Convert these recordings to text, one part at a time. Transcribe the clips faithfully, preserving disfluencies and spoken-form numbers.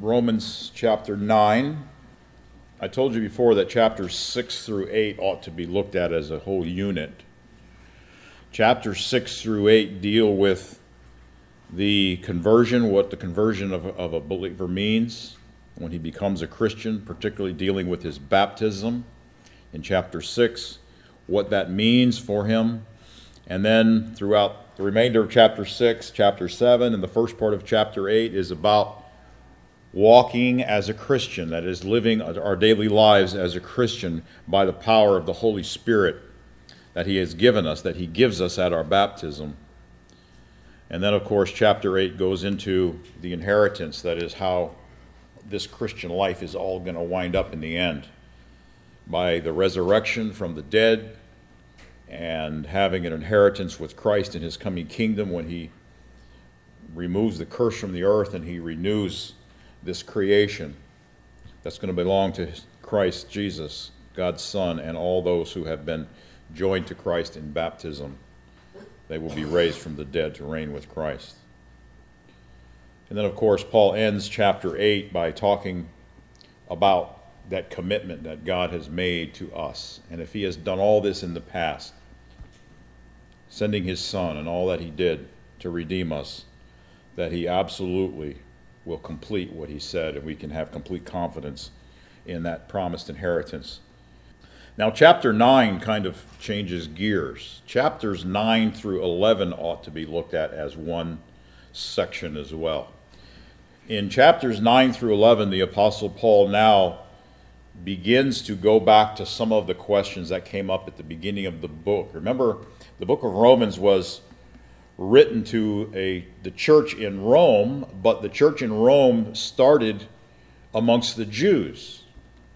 Romans chapter nine. I told you before that chapters six through eight ought to be looked at as a whole unit. Chapters six through eight deal with the conversion, what the conversion of, of a believer means when he becomes a Christian, particularly dealing with his baptism in chapter six, what that means for him. And then throughout the remainder of chapter six, chapter seven, and the first part of chapter eight is about walking as a Christian, that is, living our daily lives as a Christian by the power of the Holy Spirit that He has given us, that He gives us at our baptism. And then, of course, chapter eight goes into the inheritance, that is, how this Christian life is all going to wind up in the end, by the resurrection from the dead and having an inheritance with Christ in His coming kingdom when He removes the curse from the earth and He renews this creation that's going to belong to Christ Jesus, God's Son, and all those who have been joined to Christ in baptism. They will be raised from the dead to reign with Christ. And then, of course, Paul ends chapter eight by talking about that commitment that God has made to us. And if He has done all this in the past, sending His Son and all that He did to redeem us, that He absolutely will complete what He said, and we can have complete confidence in that promised inheritance. Now, chapter nine kind of changes gears. Chapters nine through eleven ought to be looked at as one section as well. In chapters nine through eleven, the Apostle Paul now begins to go back to some of the questions that came up at the beginning of the book. Remember, the book of Romans was written to a the church in Rome, but the church in Rome started amongst the Jews.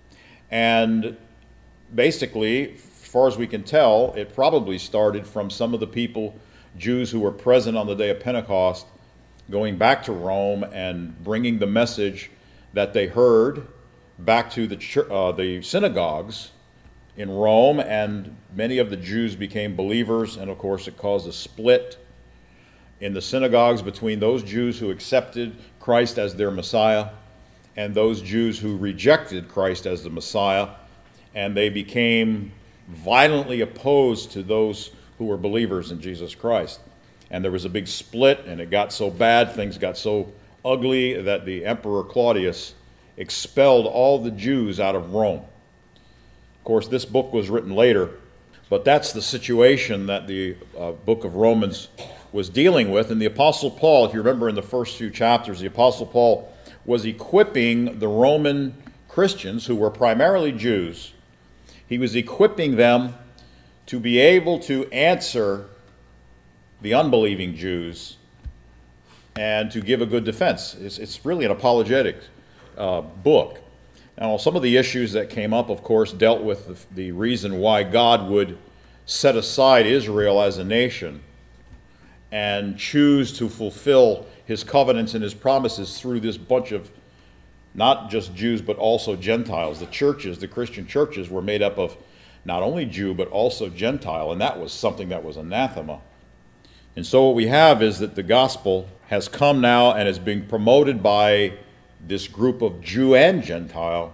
And basically, as far as we can tell, it probably started from some of the people, Jews who were present on the day of Pentecost, going back to Rome and bringing the message that they heard back to the ch- uh, the synagogues in Rome, and many of the Jews became believers, and of course it caused a split in the synagogues between those Jews who accepted Christ as their Messiah and those Jews who rejected Christ as the Messiah, and they became violently opposed to those who were believers in Jesus Christ. And there was a big split, and it got so bad, things got so ugly, that the Emperor Claudius expelled all the Jews out of Rome. Of course, this book was written later, but that's the situation that the uh, book of Romans was dealing with. And the Apostle Paul, if you remember in the first few chapters, the Apostle Paul was equipping the Roman Christians, who were primarily Jews. He was equipping them to be able to answer the unbelieving Jews and to give a good defense. It's, it's really an apologetic uh, book. Now, some of the issues that came up, of course, dealt with the, the reason why God would set aside Israel as a nation and choose to fulfill His covenants and His promises through this bunch of not just Jews, but also Gentiles. The churches, the Christian churches, were made up of not only Jew, but also Gentile, and that was something that was anathema. And so what we have is that the gospel has come now and is being promoted by this group of Jew and Gentile,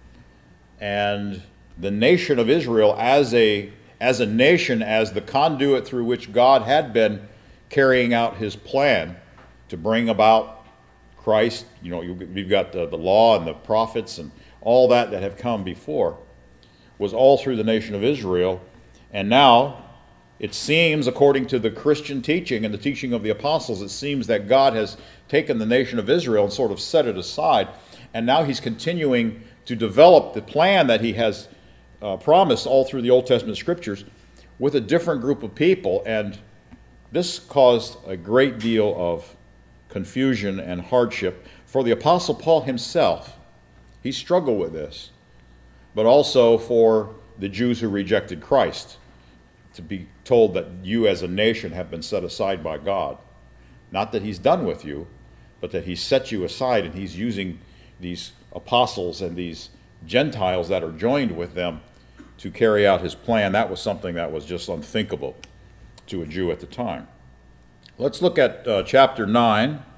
and the nation of Israel as a, as a nation, as the conduit through which God had been carrying out His plan to bring about Christ. You know, we've got the, the law and the prophets and all that that have come before, was all through the nation of Israel. And now, it seems, according to the Christian teaching and the teaching of the apostles, it seems that God has taken the nation of Israel and sort of set it aside, and now He's continuing to develop the plan that He has uh, promised all through the Old Testament scriptures with a different group of people. And this caused a great deal of confusion and hardship for the Apostle Paul himself. He struggled with this, but also for the Jews who rejected Christ, to be told that you as a nation have been set aside by God. Not that He's done with you, but that He's set you aside, and He's using these apostles and these Gentiles that are joined with them to carry out His plan. That was something that was just unthinkable to a Jew at the time. Let's look at uh, chapter nine,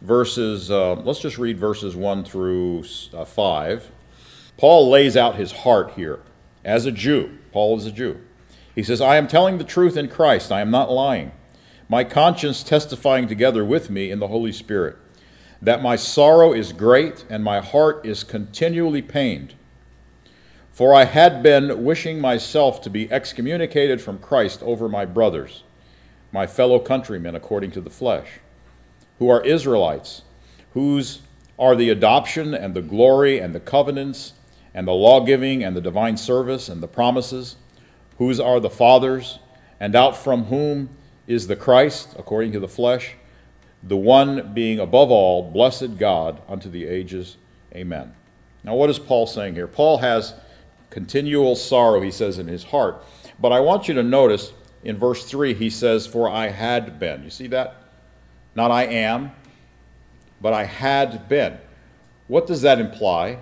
verses, uh, let's just read verses one through uh, five. Paul lays out his heart here as a Jew. Paul is a Jew. He says, I am telling the truth in Christ. I am not lying. My conscience testifying together with me in the Holy Spirit, that my sorrow is great and my heart is continually pained. For I had been wishing myself to be excommunicated from Christ over my brothers, my fellow countrymen according to the flesh, who are Israelites, whose are the adoption and the glory and the covenants and the lawgiving and the divine service and the promises, whose are the fathers, and out from whom is the Christ according to the flesh, the one being above all, blessed God unto the ages. Amen. Now what is Paul saying here? Paul has continual sorrow, he says, in his heart. But I want you to notice in verse three, he says, for I had been. You see that? Not I am, but I had been. What does that imply?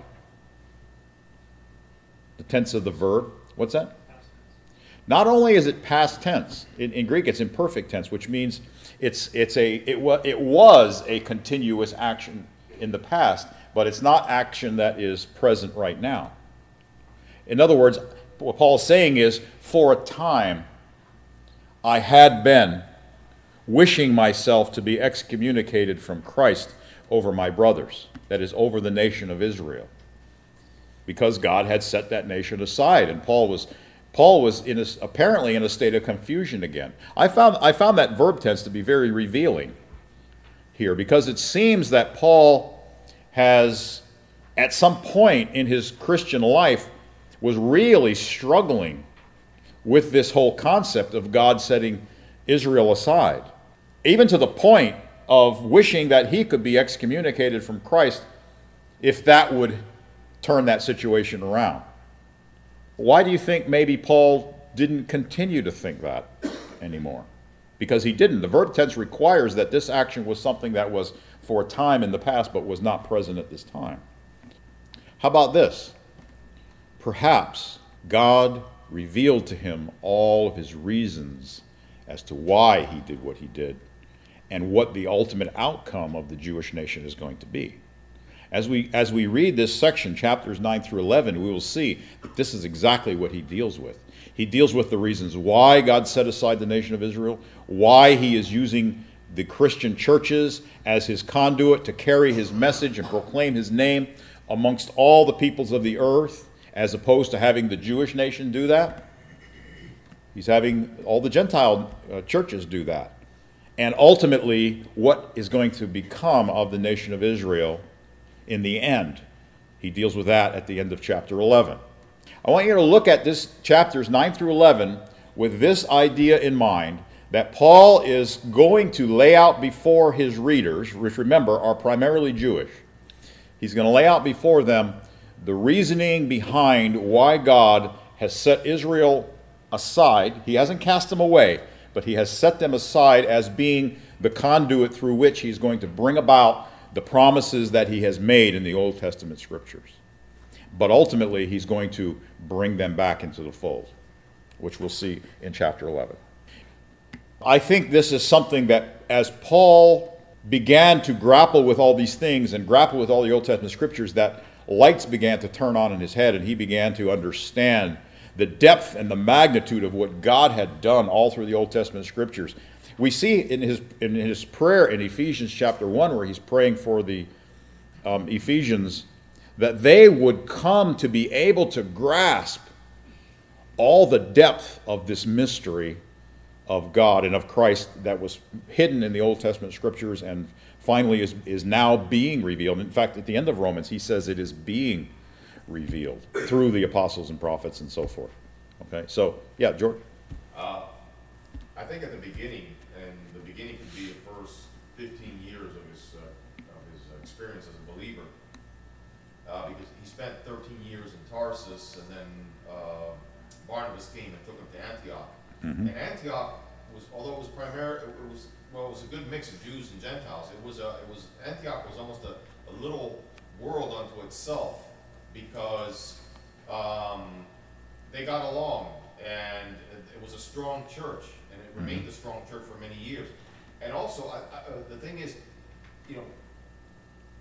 The tense of the verb. What's that? Not only is it past tense, in, in Greek it's imperfect tense, which means it's it's a it was it was a continuous action in the past, but it's not action that is present right now. In other words, what Paul is saying is, for a time, I had been wishing myself to be excommunicated from Christ over my brothers, that is, over the nation of Israel, because God had set that nation aside, and Paul was Paul was in a, apparently in a state of confusion again. I found I found that verb tense to be very revealing here, because it seems that Paul has, at some point in his Christian life, was really struggling with this whole concept of God setting Israel aside, even to the point of wishing that he could be excommunicated from Christ if that would turn that situation around. Why do you think maybe Paul didn't continue to think that anymore? Because he didn't. The verb tense requires that this action was something that was for a time in the past but was not present at this time. How about this? Perhaps God revealed to him all of his reasons as to why he did what he did and what the ultimate outcome of the Jewish nation is going to be. As we as we read this section, chapters nine through eleven, we will see that this is exactly what he deals with. He deals with the reasons why God set aside the nation of Israel, why he is using the Christian churches as his conduit to carry his message and proclaim his name amongst all the peoples of the earth, as opposed to having the Jewish nation do that. He's having all the Gentile uh, churches do that. And ultimately, what is going to become of the nation of Israel in the end. He deals with that at the end of chapter eleven. I want you to look at this chapters nine through eleven with this idea in mind, that Paul is going to lay out before his readers, which remember are primarily Jewish. He's going to lay out before them the reasoning behind why God has set Israel aside. He hasn't cast them away, but he has set them aside as being the conduit through which he's going to bring about the promises that he has made in the Old Testament scriptures. But ultimately, he's going to bring them back into the fold, which we'll see in chapter eleven. I think this is something that, as Paul began to grapple with all these things and grapple with all the Old Testament scriptures, that lights began to turn on in his head, and he began to understand the depth and the magnitude of what God had done all through the Old Testament scriptures. We see in his in his prayer in Ephesians chapter one, where he's praying for the um, Ephesians, that they would come to be able to grasp all the depth of this mystery of God and of Christ that was hidden in the Old Testament scriptures and finally is, is now being revealed. In fact, at the end of Romans, he says it is being revealed through the apostles and prophets and so forth. Okay, so, yeah, George? Uh, I think at the beginning, and the beginning could be the first fifteen years of his, uh, of his experience as a believer, uh, because he spent thirteen years in Tarsus, and then uh, Barnabas came and took him to Antioch. Mm-hmm. And Antioch was, although it was primarily, it was well, it was a good mix of Jews and Gentiles. It was a, it was Antioch was almost a, a little world unto itself, because um, they got along, and it was a strong church, and it remained a strong church for many years. And also, I, I, uh, the thing is, you know,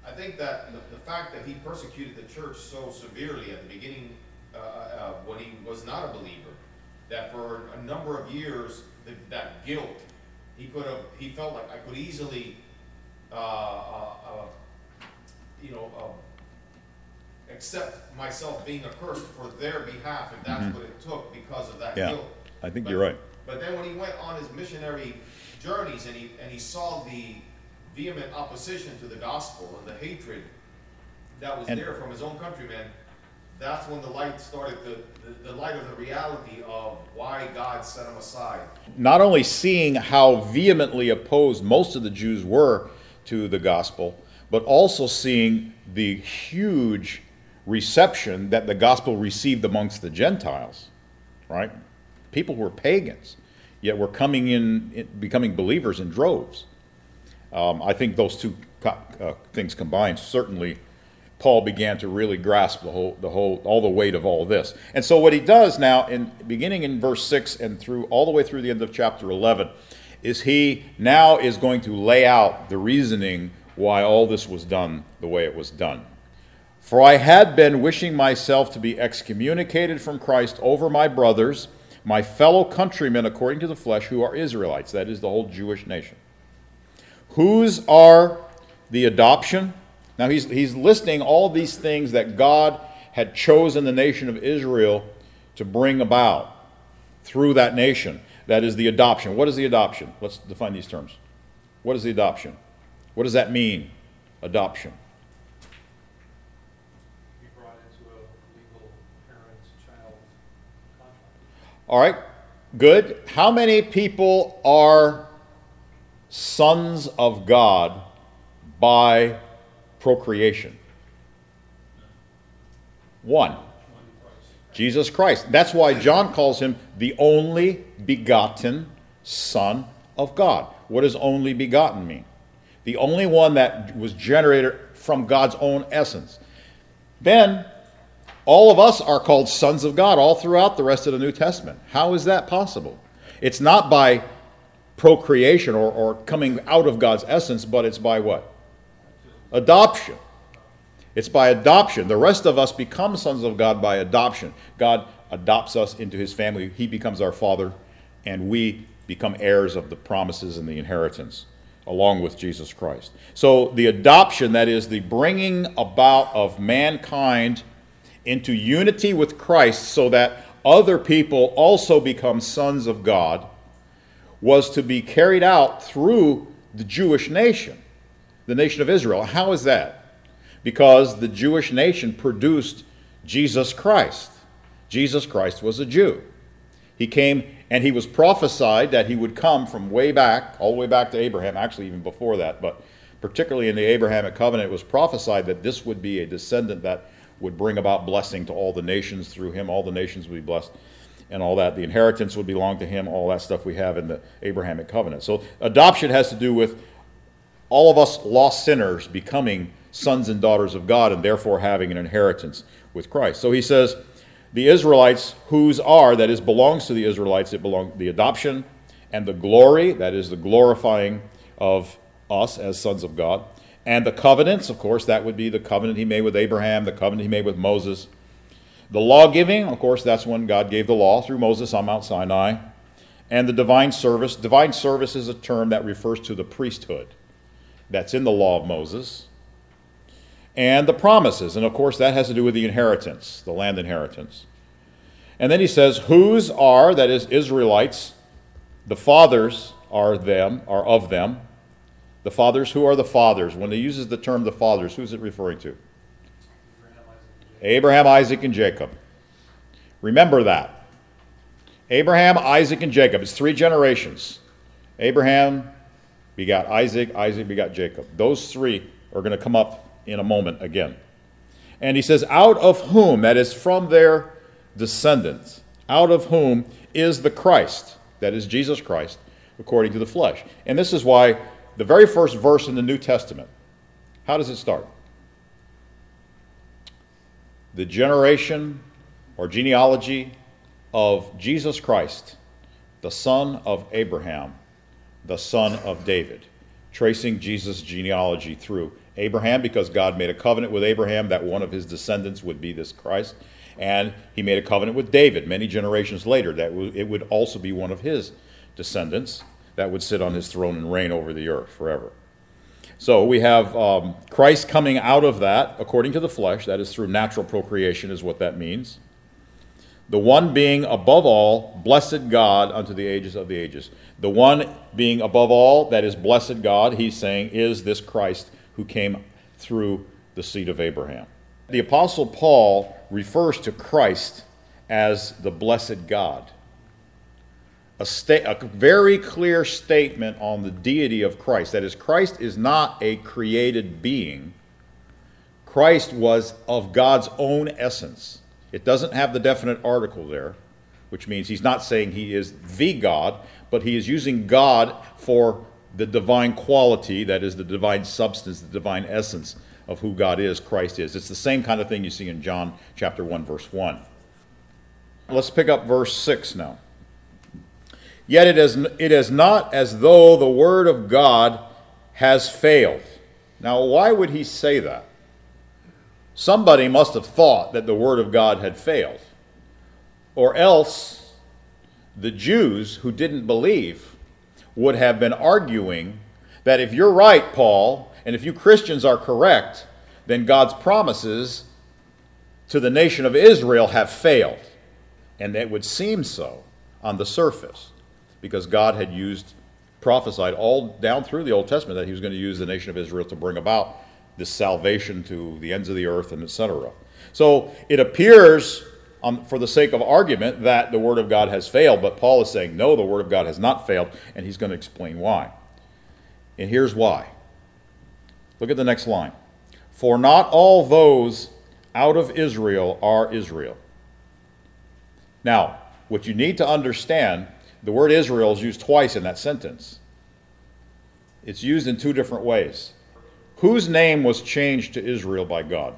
I think that the, the fact that he persecuted the church so severely at the beginning, uh, uh, when he was not a believer, that for a number of years, the, that guilt, he could have, he felt like I could easily, uh, uh, uh, you know, uh, accept myself being accursed for their behalf if that's mm-hmm. what it took because of that yeah, guilt. I think but, you're right. But then when he went on his missionary journeys and he and he saw the vehement opposition to the gospel and the hatred that was and, there from his own countrymen, that's when the light started, the, the, the light of the reality of why God set him aside. Not only seeing how vehemently opposed most of the Jews were to the gospel, but also seeing the huge reception that the gospel received amongst the Gentiles, right? People who were pagans, yet were coming in, becoming believers in droves. Um, I think those two co- uh, things combined, certainly Paul began to really grasp the whole, the whole, all the weight of all this. And so what he does now, in beginning in verse six and through all the way through the end of chapter eleven, is he now is going to lay out the reasoning why all this was done the way it was done. For I had been wishing myself to be excommunicated from Christ over my brothers, my fellow countrymen according to the flesh, who are Israelites, that is the whole Jewish nation. Whose are the adoption? Now he's, he's listing all these things that God had chosen the nation of Israel to bring about through that nation. That is the adoption. What is the adoption? Let's define these terms. What is the adoption? What does that mean, adoption? Be brought into a legal parent-child contract. All right, good. How many people are sons of God by procreation? One. Jesus Christ. That's why John calls him the only begotten Son of God. What does only begotten mean? The only one that was generated from God's own essence. Then, all of us are called sons of God all throughout the rest of the New Testament. How is that possible? It's not by procreation or, or coming out of God's essence, but it's by what? Adoption. It's by adoption. The rest of us become sons of God by adoption. God adopts us into his family. He becomes our father, and we become heirs of the promises and the inheritance along with Jesus Christ. So the adoption, that is the bringing about of mankind into unity with Christ so that other people also become sons of God, was to be carried out through the Jewish nation, the nation of Israel. How is that? Because the Jewish nation produced Jesus Christ. Jesus Christ was a Jew. He came and he was prophesied that he would come from way back, all the way back to Abraham, actually even before that, but particularly in the Abrahamic covenant, it was prophesied that this would be a descendant that would bring about blessing to all the nations through him. All the nations would be blessed and all that. The inheritance would belong to him, all that stuff we have in the Abrahamic covenant. So adoption has to do with all of us lost sinners becoming sons and daughters of God and therefore having an inheritance with Christ. So he says, the Israelites, whose are, that is, belongs to the Israelites, it belongs the adoption and the glory, that is, the glorifying of us as sons of God, and the covenants, of course, that would be the covenant he made with Abraham, the covenant he made with Moses. The law giving, of course, that's when God gave the law through Moses on Mount Sinai. And the divine service. Divine service is a term that refers to the priesthood that's in the law of Moses. And the promises. And of course, that has to do with the inheritance, the land inheritance. And then he says, whose are, that is, Israelites, the fathers are them, are of them. The fathers, who are the fathers? When he uses the term the fathers, who's it referring to? Abraham, Isaac, and Jacob. Remember that. Abraham, Isaac, and Jacob. It's three generations. Abraham begot Isaac, Isaac begot Jacob. Those three are going to come up in a moment again. And he says, out of whom, that is from their descendants, out of whom is the Christ, that is Jesus Christ, according to the flesh. And this is why the very first verse in the New Testament, how does it start? The generation or genealogy of Jesus Christ, the son of Abraham, the son of David. tracing Jesus' genealogy through Abraham, because God made a covenant with Abraham that one of his descendants would be this Christ. And he made a covenant with David many generations later that it would also be one of his descendants that would sit on his throne and reign over the earth forever. So we have um, Christ coming out of that according to the flesh. That is through natural procreation is what that means. The one being above all, blessed God unto the ages of the ages. The one being above all, that is blessed God, he's saying, is this Christ who came through the seed of Abraham. The Apostle Paul refers to Christ as the blessed God. A, sta- a very clear statement on the deity of Christ. That is, Christ is not a created being. Christ was of God's own essence. It doesn't have the definite article there, which means he's not saying he is the God, but he is using God for the divine quality, that is the divine substance, the divine essence of who God is, Christ is. It's the same kind of thing you see in John chapter one, verse one. Let's pick up verse six now. Yet it is, it is not as though the word of God has failed. Now, why would he say that? Somebody must have thought that the word of God had failed. Or else the Jews who didn't believe would have been arguing that if you're right, Paul, and if you Christians are correct, then God's promises to the nation of Israel have failed. And it would seem so on the surface, because God had used, prophesied all down through the Old Testament that he was going to use the nation of Israel to bring about this salvation to the ends of the earth, and et cetera. So it appears, um, for the sake of argument, that the word of God has failed, but Paul is saying, no, the word of God has not failed, and he's going to explain why. And here's why. Look at the next line. For not all those out of Israel are Israel. Now, what you need to understand, the word Israel is used twice in that sentence. It's used in two different ways. Whose name was changed to Israel by God?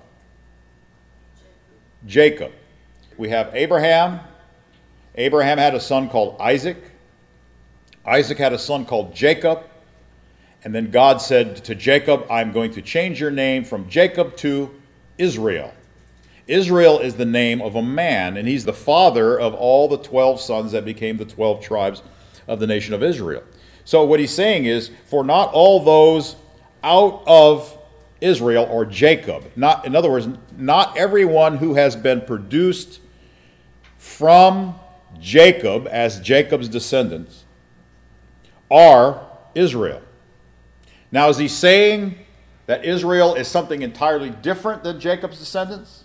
Jacob. We have Abraham. Abraham had a son called Isaac. Isaac had a son called Jacob. And then God said to Jacob, I'm going to change your name from Jacob to Israel. Israel is the name of a man, and he's the father of all the twelve sons that became the twelve tribes of the nation of Israel. So what he's saying is, for not all those out of Israel or Jacob, not, in other words, not everyone who has been produced from Jacob as Jacob's descendants are Israel. Now, is he saying that Israel is something entirely different than Jacob's descendants?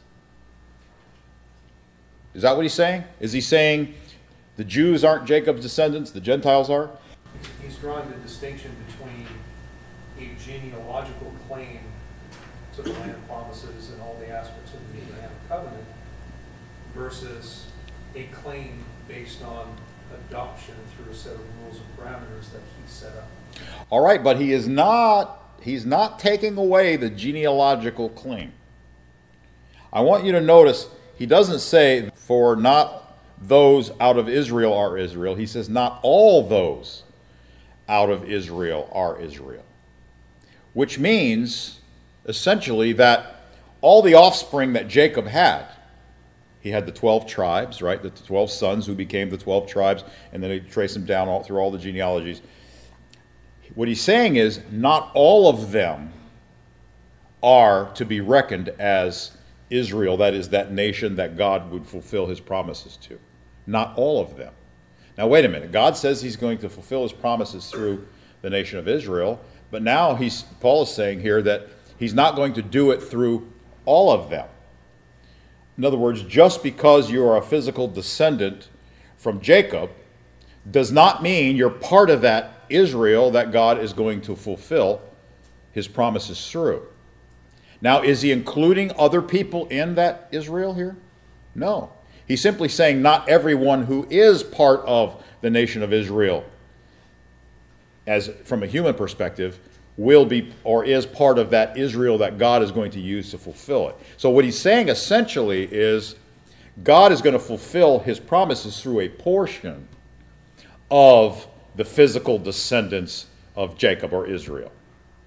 Is that what he's saying? Is he saying the Jews aren't Jacob's descendants, the Gentiles are? He's drawing the distinction between a genealogical claim to the land promises and all the aspects of the Abrahamic covenant versus a claim based on adoption through a set of rules and parameters that he set up. All right, but he is not, he's not taking away the genealogical claim. I want you to notice, he doesn't say, for not those out of Israel are Israel. He says, not all those out of Israel are Israel. Which means, essentially, that all the offspring that Jacob had, he had the twelve tribes, right? The twelve sons who became the twelve tribes, and then he traced them down all, through all the genealogies. What he's saying is, not all of them are to be reckoned as Israel, that is, that nation that God would fulfill his promises to. Not all of them. Now, wait a minute. God says he's going to fulfill his promises through the nation of Israel, but now he's, Paul is saying here that he's not going to do it through all of them. In other words, just because you are a physical descendant from Jacob does not mean you're part of that Israel that God is going to fulfill his promises through. Now, is he including other people in that Israel here? No. He's simply saying not everyone who is part of the nation of Israel, as from a human perspective, will be or is part of that Israel that God is going to use to fulfill it. So what he's saying essentially is God is going to fulfill his promises through a portion of the physical descendants of Jacob or Israel.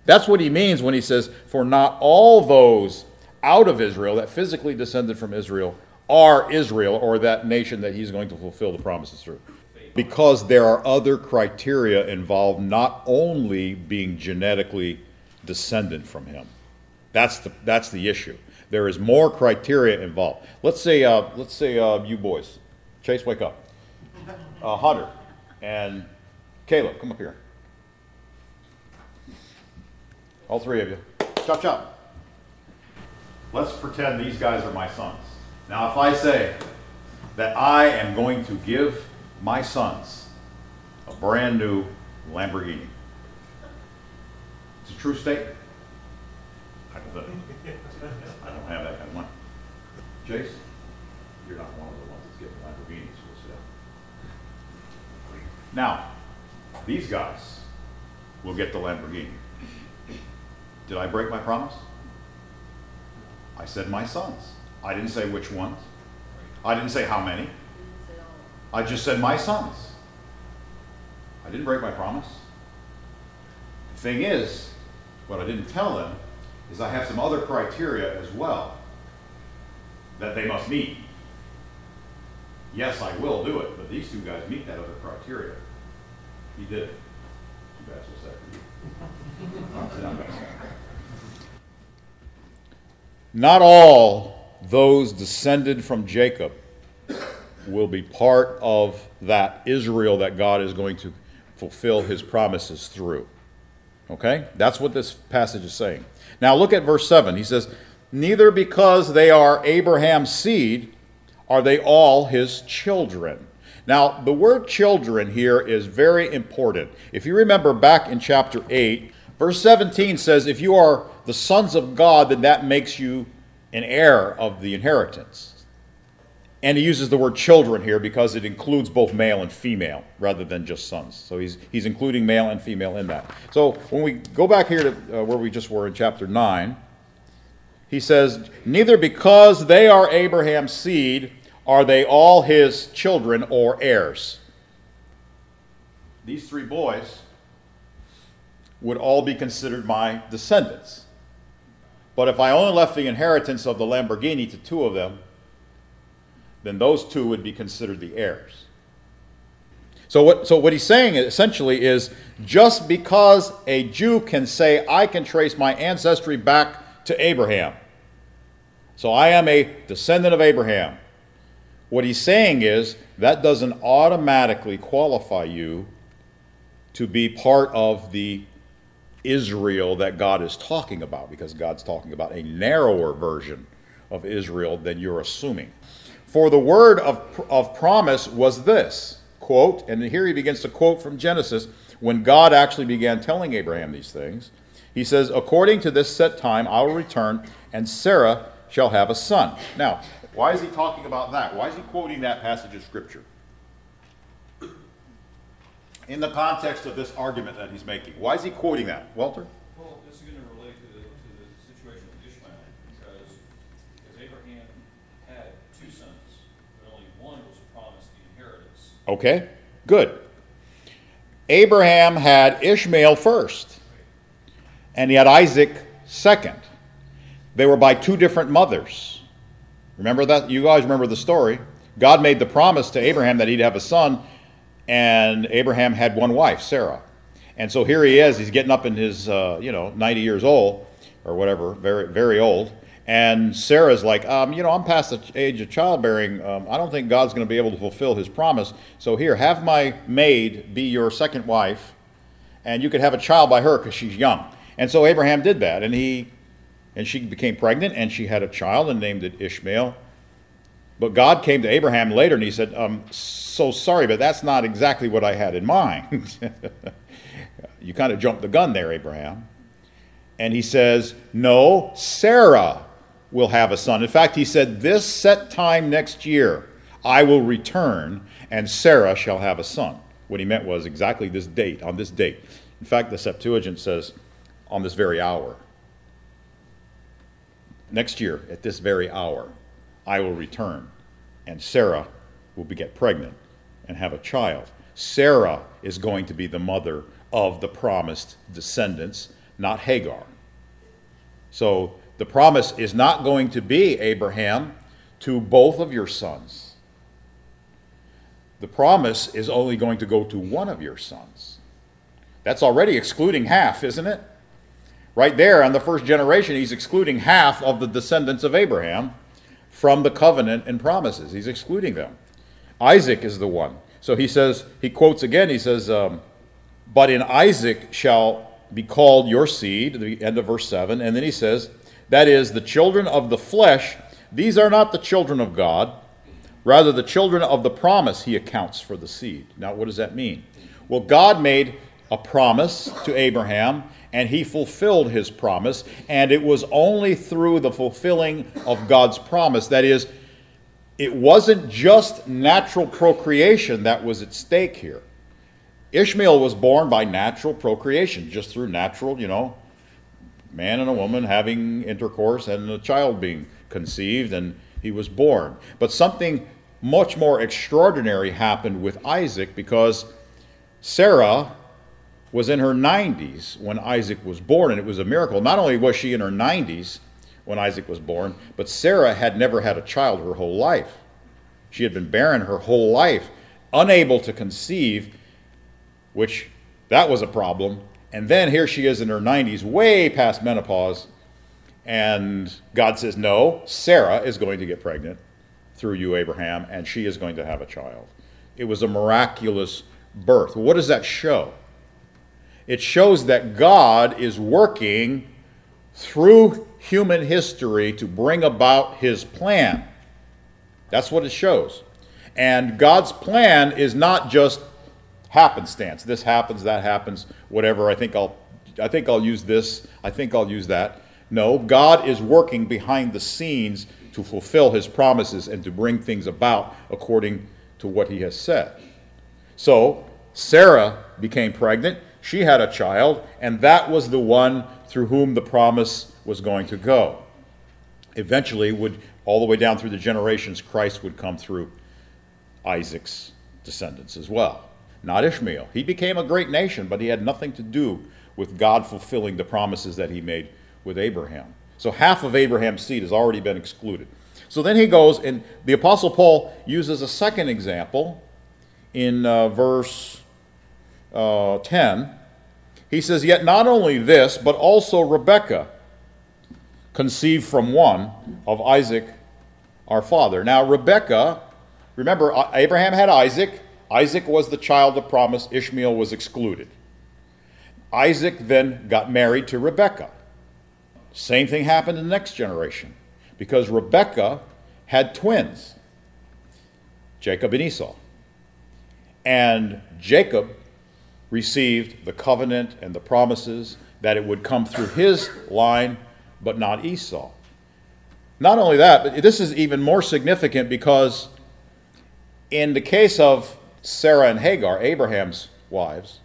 That's what he means when he says, for not all those out of Israel that physically descended from Israel are Israel, or that nation that he's going to fulfill the promises through. Because there are other criteria involved, not only being genetically descendant from him. That's the that's the issue. There is more criteria involved. Let's say uh, let's say uh, you boys, Chase, wake up. Uh, Hunter and Caleb, come up here. All three of you. Chop, chop. Let's pretend these guys are my sons. Now, if I say that I am going to give my sons a brand new Lamborghini, it's a true statement. Hypothetically. I don't have that kind of money. Chase, you're not one of the ones that's getting Lamborghinis. We'll sit down. Now, these guys will get the Lamborghini. Did I break my promise? I said my sons. I didn't say which ones. I didn't say how many. I just said my sons. I didn't break my promise. The thing is, what I didn't tell them is I have some other criteria as well that they must meet. Yes, I will do it, but these two guys meet that other criteria. He did. Too bad, so sad for you. I'll sit down, guys. Not all those descended from Jacob will be part of that Israel that God is going to fulfill his promises through. Okay? That's what this passage is saying. Now look at verse seven. He says, neither because they are Abraham's seed are they all his children. Now, the word children here is very important. If you remember back in chapter eight, verse seventeen says, if you are the sons of God, then that makes you an heir of the inheritance. And he uses the word children here because it includes both male and female rather than just sons. So he's he's including male and female in that. So when we go back here to uh, where we just were in chapter nine, he says, neither because they are Abraham's seed are they all his children or heirs. These three boys would all be considered my descendants. But if I only left the inheritance of the Lamborghini to two of them, then those two would be considered the heirs. So what, so what he's saying essentially is, just because a Jew can say, I can trace my ancestry back to Abraham, so I am a descendant of Abraham, what he's saying is, that doesn't automatically qualify you to be part of the Israel that God is talking about, because God's talking about a narrower version of Israel than you're assuming. For the word of, of promise was this, quote, and here he begins to quote from Genesis, when God actually began telling Abraham these things. He says, according to this set time I will return, and Sarah shall have a son. Now, why is he talking about that? Why is he quoting that passage of Scripture? In the context of this argument that he's making. Why is he quoting that? Walter? Well, this is going to relate to the, to the situation with Ishmael, because, because Abraham had two sons, but only one was promised the inheritance. Okay, good. Abraham had Ishmael first, and he had Isaac second. They were by two different mothers. Remember that? You guys remember the story. God made the promise to Abraham that he'd have a son, and Abraham had one wife, Sarah. And so here he is, he's getting up in his, uh, you know, ninety years old, or whatever, very very old. And Sarah's like, um, you know, I'm past the age of childbearing. Um, I don't think God's going to be able to fulfill his promise. So here, have my maid be your second wife, and you could have a child by her because she's young. And so Abraham did that, and he, and she became pregnant, and she had a child and named it Ishmael. But God came to Abraham later, and he said, um, so sorry, but that's not exactly what I had in mind. You kind of jumped the gun there, Abraham. And he says, no, Sarah will have a son. In fact, he said, this set time next year, I will return, and Sarah shall have a son. What he meant was exactly this date, on this date. In fact, the Septuagint says, on this very hour. Next year, at this very hour, I will return, and Sarah will be, get pregnant and have a child. Sarah is going to be the mother of the promised descendants not Hagar. So the promise is not going to be, Abraham, to both of your sons. The promise is only going to go to one of your sons. That's already excluding half, isn't it? Right there on the first generation, he's excluding half of the descendants of Abraham from the covenant and promises. He's excluding them. Isaac is the one. So he says, he quotes again, he says, um, but in Isaac shall be called your seed, the end of verse seven. And then he says, that is, the children of the flesh, these are not the children of God, rather the children of the promise he accounts for the seed. Now, what does that mean? Well, God made a promise to Abraham, and he fulfilled his promise, and it was only through the fulfilling of God's promise. That is, it wasn't just natural procreation that was at stake here. Ishmael was born by natural procreation, just through natural, you know, man and a woman having intercourse and a child being conceived, and he was born. But something much more extraordinary happened with Isaac, because Sarah was in her nineties when Isaac was born, and it was a miracle. Not only was she in her nineties when Isaac was born, but Sarah had never had a child her whole life. She had been barren her whole life, unable to conceive, which that was a problem. And then here she is in her nineties, way past menopause, and God says, no, Sarah is going to get pregnant through you, Abraham, and she is going to have a child. It was a miraculous birth. What does that show? It shows that God is working through human history to bring about his plan. That's what it shows. And God's plan is not just happenstance. This happens, that happens, whatever. I think I'll I think I'll use this. I think I'll use that. No, God is working behind the scenes to fulfill his promises and to bring things about according to what he has said. So, Sarah became pregnant. She had a child, and that was the one through whom the promise was going to go. Eventually, would all the way down through the generations, Christ would come through Isaac's descendants as well. Not Ishmael. He became a great nation, but he had nothing to do with God fulfilling the promises that he made with Abraham. So half of Abraham's seed has already been excluded. So then he goes, and the Apostle Paul uses a second example in uh, verse uh, ten. He says, yet not only this, but also Rebekah conceived from one of Isaac, our father. Now Rebekah, remember, Abraham had Isaac. Isaac was the child of promise. Ishmael was excluded. Isaac then got married to Rebekah. Same thing happened in the next generation, because Rebekah had twins, Jacob and Esau. And Jacob received the covenant and the promises that it would come through his line, but not Esau. Not only that, but this is even more significant, because in the case of Sarah and Hagar, Abraham's wives,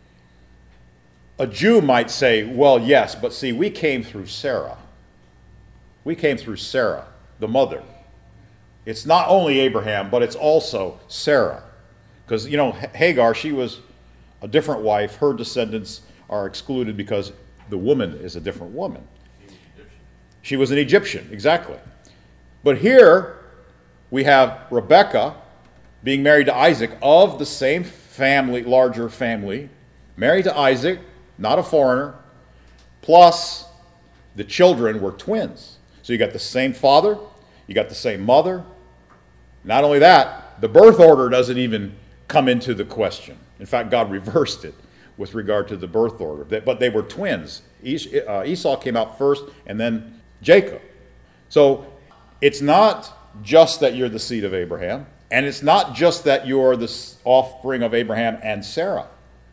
a Jew might say, well, yes, but see, we came through Sarah. We came through Sarah, the mother. It's not only Abraham, but it's also Sarah. Because, you know, Hagar, she was a different wife. Her descendants are excluded because the woman is a different woman. She was an Egyptian, exactly. But here we have Rebekah being married to Isaac, of the same family, larger family, married to Isaac, not a foreigner, plus the children were twins. So you got the same father, you got the same mother. Not only that, the birth order doesn't even come into the question. In fact, God reversed it with regard to the birth order. But they were twins. Esau came out first, and then Jacob. So it's not just that you're the seed of Abraham, and it's not just that you're the offspring of Abraham and Sarah.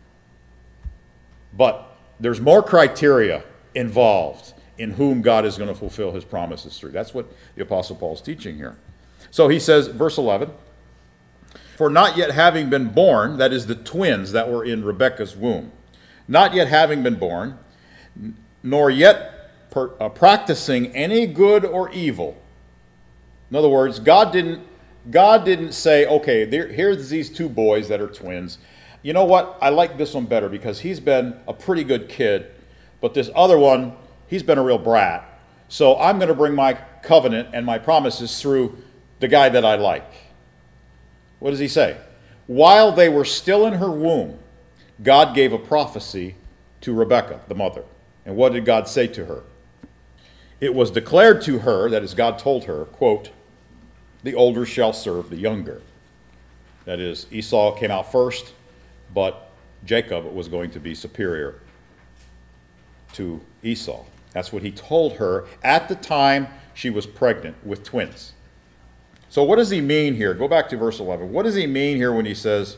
But there's more criteria involved in whom God is going to fulfill his promises through. That's what the Apostle Paul is teaching here. So he says, verse eleven, for not yet having been born, that is the twins that were in Rebekah's womb, not yet having been born, nor yet per, uh, practicing any good or evil. In other words, God didn't, God didn't say, okay, there, here's these two boys that are twins. You know what? I like this one better because he's been a pretty good kid, but this other one, he's been a real brat. So I'm going to bring my covenant and my promises through the guy that I like. What does he say? While they were still in her womb, God gave a prophecy to Rebekah, the mother. And what did God say to her? It was declared to her, that is, God told her, quote, the older shall serve the younger. That is, Esau came out first, but Jacob was going to be superior to Esau. That's what he told her at the time she was pregnant with twins. So what does he mean here? Go back to verse eleven. What does he mean here when he says,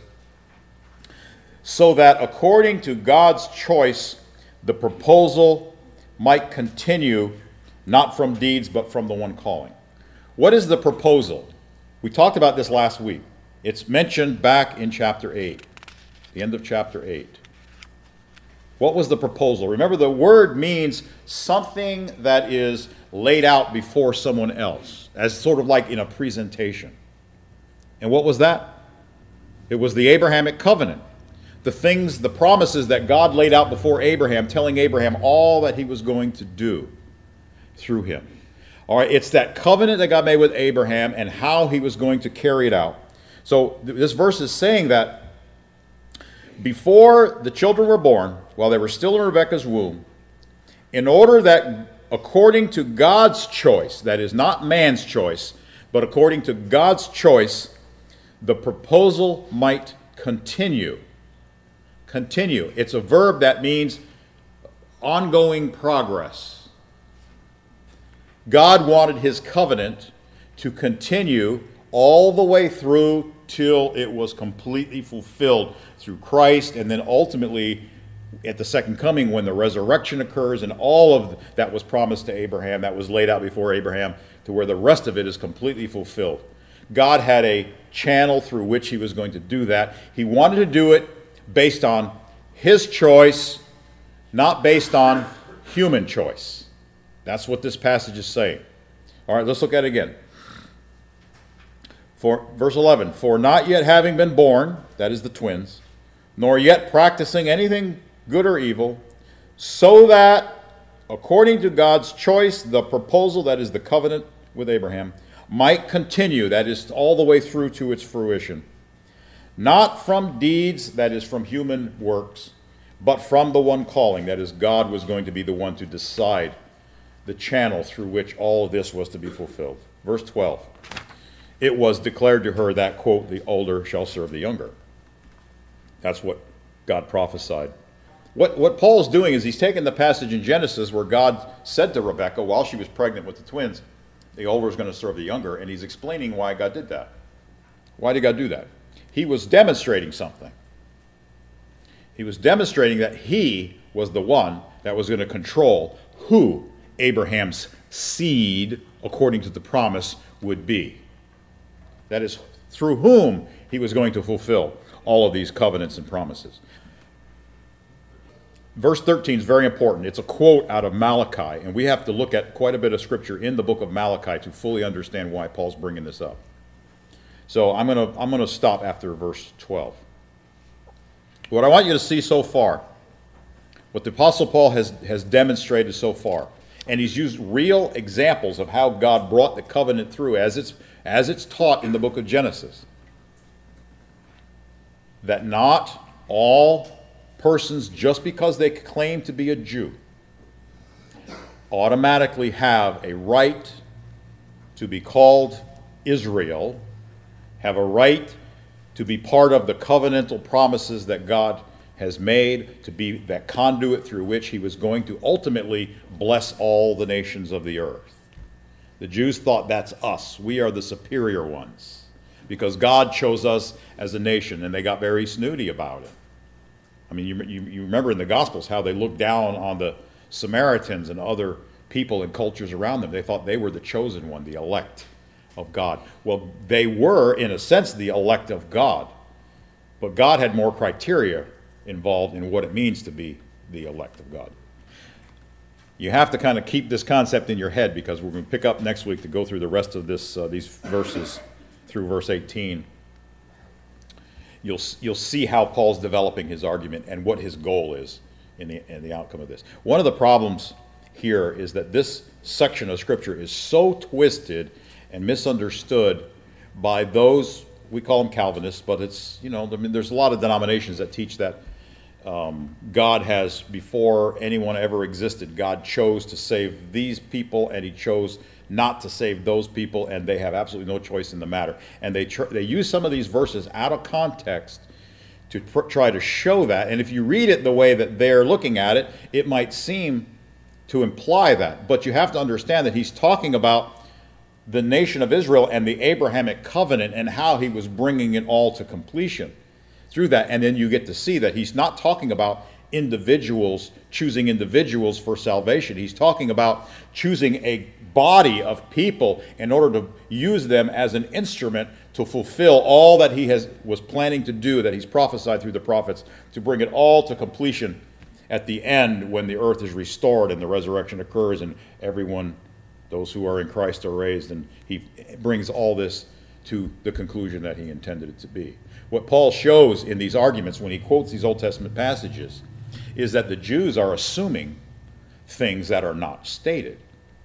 so that according to God's choice, the proposal might continue, not from deeds, but from the one calling? What is the proposal? We talked about this last week. It's mentioned back in chapter eight, the end of chapter eight. What was the proposal? Remember, the word means something that is laid out before someone else, as sort of like in a presentation. And what was that? It was the Abrahamic covenant. The things, the promises that God laid out before Abraham, telling Abraham all that he was going to do through him. All right, it's that covenant that God made with Abraham and how he was going to carry it out. So th- this verse is saying that before the children were born, while they were still in Rebekah's womb, in order that according to God's choice, that is not man's choice, but according to God's choice, the proposal might continue. Continue. It's a verb that means ongoing progress. God wanted his covenant to continue all the way through till it was completely fulfilled through Christ, and then ultimately at the second coming when the resurrection occurs and all of that was promised to Abraham, that was laid out before Abraham, to where the rest of it is completely fulfilled. God had a channel through which he was going to do that. He wanted to do it based on his choice, not based on human choice. That's what this passage is saying. All right, let's look at it again. For verse eleven, for not yet having been born, that is the twins, nor yet practicing anything good or evil, so that according to God's choice, the proposal, that is the covenant with Abraham, might continue, that is all the way through to its fruition. Not from deeds, that is from human works, but from the one calling, that is God was going to be the one to decide the channel through which all of this was to be fulfilled. Verse twelve, it was declared to her that, quote, the older shall serve the younger. That's what God prophesied. What, what Paul's doing is he's taking the passage in Genesis where God said to Rebekah while she was pregnant with the twins, the older is going to serve the younger, and he's explaining why God did that. Why did God do that? He was demonstrating something. He was demonstrating that he was the one that was going to control who Abraham's seed, according to the promise, would be. That is, through whom he was going to fulfill all of these covenants and promises. Verse thirteen is very important. It's a quote out of Malachi, and we have to look at quite a bit of scripture in the book of Malachi to fully understand why Paul's bringing this up. So I'm going to I'm going to stop after verse twelve. What I want you to see so far, what the Apostle Paul has, has demonstrated so far, and he's used real examples of how God brought the covenant through as it's, as it's taught in the book of Genesis, that not all persons, just because they claim to be a Jew, automatically have a right to be called Israel, have a right to be part of the covenantal promises that God has made, to be that conduit through which he was going to ultimately bless all the nations of the earth. The Jews thought that's us. We are the superior ones because God chose us as a nation, and they got very snooty about it. I mean, you, you, you remember in the Gospels how they looked down on the Samaritans and other people and cultures around them. They thought they were the chosen one, the elect of God. Well, they were, in a sense, the elect of God. But God had more criteria involved in what it means to be the elect of God. You have to kind of keep this concept in your head because we're going to pick up next week to go through the rest of this uh, these verses through verse eighteen. You'll, you'll see how Paul's developing his argument and what his goal is in the, in the outcome of this. One of the problems here is that this section of Scripture is so twisted and misunderstood by those, we call them Calvinists, but it's, you know, I mean, there's a lot of denominations that teach that um, God has, before anyone ever existed, God chose to save these people, and he chose not to save those people, and they have absolutely no choice in the matter. And they tr- they use some of these verses out of context to pr- try to show that. And if you read it the way that they're looking at it, it might seem to imply that. But you have to understand that he's talking about the nation of Israel and the Abrahamic covenant and how he was bringing it all to completion through that. And then you get to see that he's not talking about individuals, choosing individuals for salvation. He's talking about choosing a body of people in order to use them as an instrument to fulfill all that he has was planning to do, that he's prophesied through the prophets, to bring it all to completion at the end when the earth is restored and the resurrection occurs and everyone, those who are in Christ, are raised, and he brings all this to the conclusion that he intended it to be. What Paul shows in these arguments when he quotes these Old Testament passages is that the Jews are assuming things that are not stated.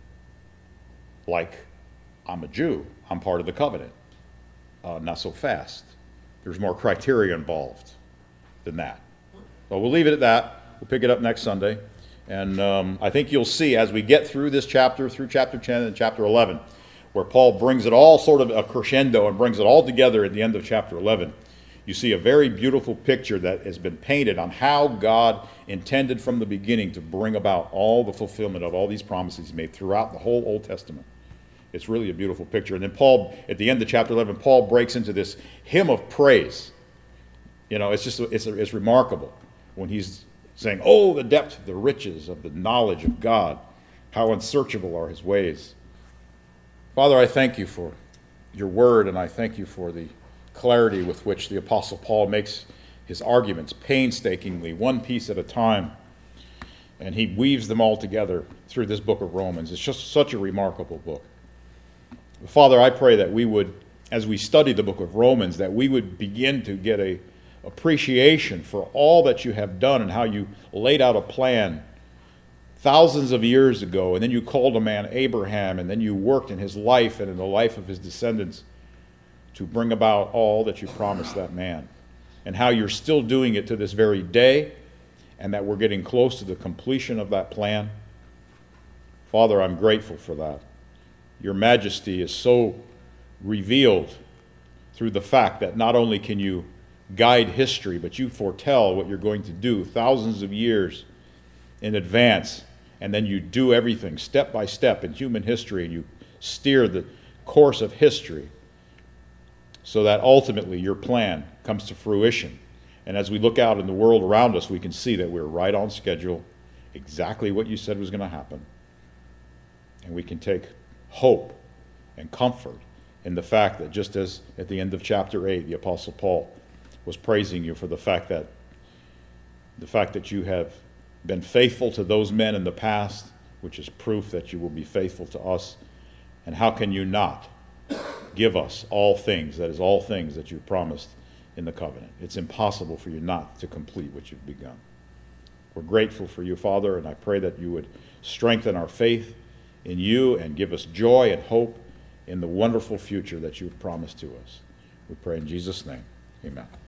Like, I'm a Jew, I'm part of the covenant. Uh, not so fast. There's more criteria involved than that. But we'll leave it at that. We'll pick it up next Sunday. And um, I think you'll see as we get through this chapter, through chapter ten and chapter eleven, where Paul brings it all sort of a crescendo and brings it all together at the end of chapter eleven, you see a very beautiful picture that has been painted on how God intended from the beginning to bring about all the fulfillment of all these promises he made throughout the whole Old Testament. It's really a beautiful picture. And then Paul, at the end of chapter eleven, Paul breaks into this hymn of praise. You know, it's just, it's, it's remarkable when he's saying, oh, the depth, the riches of the knowledge of God. How unsearchable are his ways. Father, I thank you for your word, and I thank you for the clarity with which the Apostle Paul makes his arguments painstakingly, one piece at a time. And he weaves them all together through this book of Romans. It's just such a remarkable book. Father, I pray that we would, as we study the book of Romans, that we would begin to get a appreciation for all that you have done and how you laid out a plan thousands of years ago, and then you called a man Abraham, and then you worked in his life and in the life of his descendants to bring about all that you promised that man, and how you're still doing it to this very day, and that we're getting close to the completion of that plan. Father, I'm grateful for that. Your majesty is so revealed through the fact that not only can you guide history, but you foretell what you're going to do thousands of years in advance, and then you do everything step by step in human history, and you steer the course of history so that ultimately your plan comes to fruition. And as we look out in the world around us, we can see that we're right on schedule, exactly what you said was going to happen. And we can take hope and comfort in the fact that just as at the end of chapter eight, the Apostle Paul was praising you for the fact that the fact that you have been faithful to those men in the past, which is proof that you will be faithful to us. And how can you not give us all things, that is all things that you promised in the covenant? It's impossible for you not to complete what you've begun. We're grateful for you, Father, and I pray that you would strengthen our faith in you and give us joy and hope in the wonderful future that you've promised to us. We pray in Jesus' name. Amen.